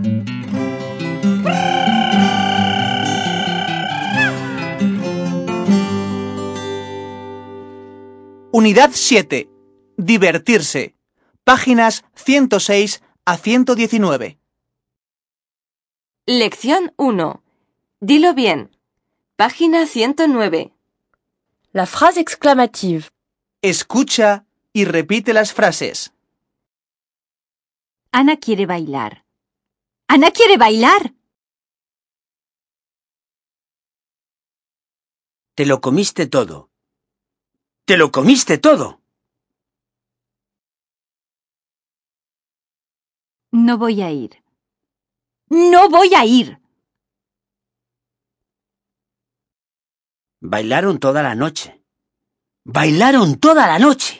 Unidad 7. Divertirse. Páginas 106 a 119. Lección 1. Dilo bien. Página 109. La phrase exclamative. Escucha y repite las frases. Ana quiere bailar. ¡Ana quiere bailar! Te lo comiste todo. ¡Te lo comiste todo! No voy a ir. ¡No voy a ir! Bailaron toda la noche. ¡Bailaron toda la noche!